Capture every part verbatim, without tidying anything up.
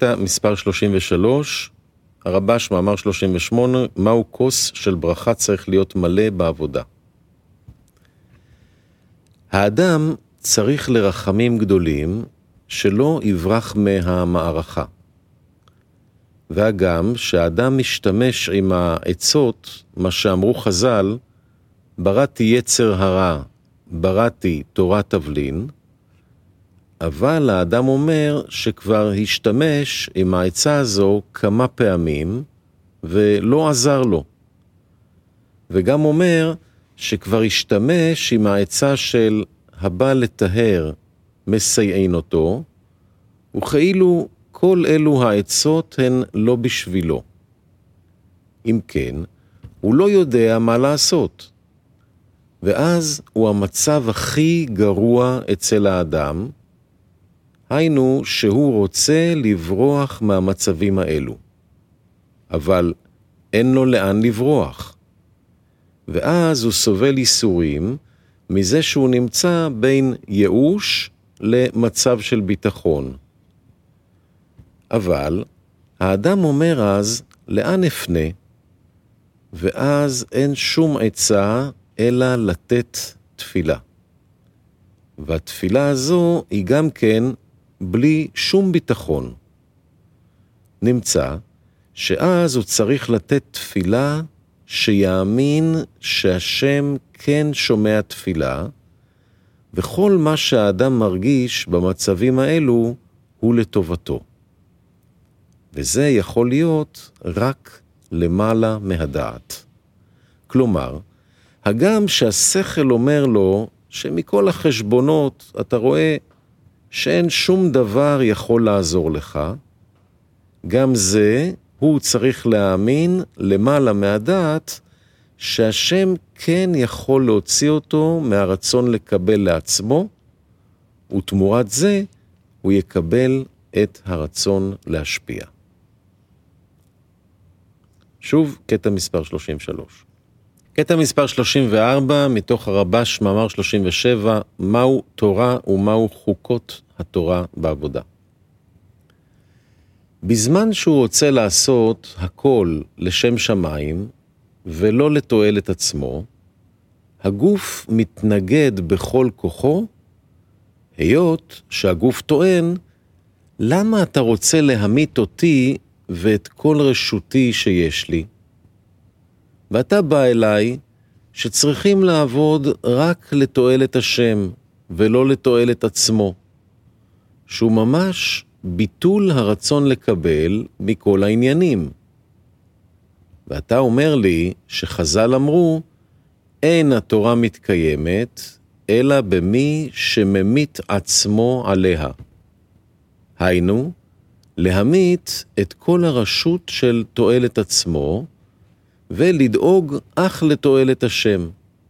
קטע מספר שלושים ושלוש, הרבש מאמר שלושים ושמונה, מהו כוס של ברכה צריך להיות מלא בעבודה. האדם צריך לרחמים גדולים שלא יברח מהמערכה. והגם שהאדם משתמש עם העצות, מה שאמרו חז"ל, בראתי יצר הרע, בראתי תורת תבלין, אבל האדם אומר שכבר השתמש עם העצה הזו כמה פעמים ולא עזר לו. וגם אומר שכבר השתמש עם העצה של הבא לטהר מסייעין אותו, וכאילו כל אלו העצות הן לא בשבילו. אם כן, הוא לא יודע מה לעשות. ואז הוא המצב הכי גרוע אצל האדם, היינו שהוא רוצה לברוח מהמצבים האלו. אבל אין לו לאן לברוח. ואז הוא סובל איסורים מזה שהוא נמצא בין ייאוש למצב של ביטחון. אבל האדם אומר אז, לאן אפנה? ואז אין שום עצה אלא לתת תפילה. והתפילה הזו היא גם כן בלי שום ביטחון. נמצא שאז הוא צריך לתת תפילה שיאמין שהשם כן שומע תפילה, וכל מה שהאדם מרגיש במצבים האלו הוא לטובתו. וזה יכול להיות רק למעלה מהדעת. כלומר, הגם שהשכל אומר לו שמכל החשבונות אתה רואה שאין שום דבר יכול לעזור לך, גם זה הוא צריך להאמין למעלה מהדעת שהשם כן יכול להוציא אותו מהרצון לקבל לעצמו, ותמורת זה הוא יקבל את הרצון להשפיע. שוב, קטע מספר שלושים ושלוש. קטע מספר שלושים וארבע, מתוך הרבש מאמר שלושים ושבע, מהו תורה ומהו חוקות התורה בעבודה. בזמן שהוא רוצה לעשות הכל לשם שמיים ולא לתועלת עצמו, הגוף מתנגד בכל כוחו, היות שהגוף טוען, למה אתה רוצה להמית אותי ואת כל רשותי שיש לי? ואתה בא אליי שצריכים לעבוד רק לתועלת השם ולא לתועלת עצמו, שהוא ממש ביטול הרצון לקבל מכל העניינים. ואתה אומר לי שחז"ל אמרו, אין התורה מתקיימת אלא במי שממית עצמו עליה. היינו, להמית את כל הרשות של תועלת עצמו, ולדאוג אך לתועלת השם.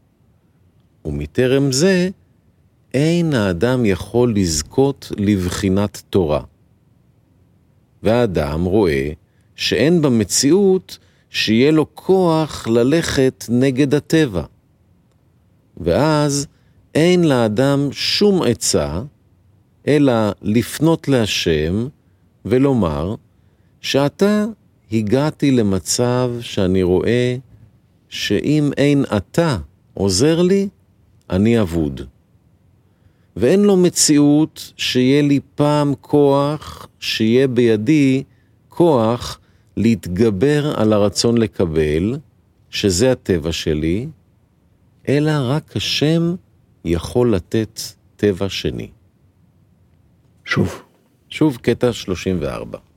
ומטרם זה, אין האדם יכול לזכות לבחינת תורה. והאדם רואה שאין במציאות שיהיה לו כוח ללכת נגד הטבע. ואז אין לאדם שום עצה, אלא לפנות להשם ולומר שאתה הגעתי למצב שאני רואה שאם אין אתה עוזר לי, אני אבוד. ואין לו מציאות שיהיה לי פעם כוח, שיהיה בידי כוח להתגבר על הרצון לקבל, שזה הטבע שלי, אלא רק השם יכול לתת טבע שני. שוב. שוב קטע שלושים וארבע.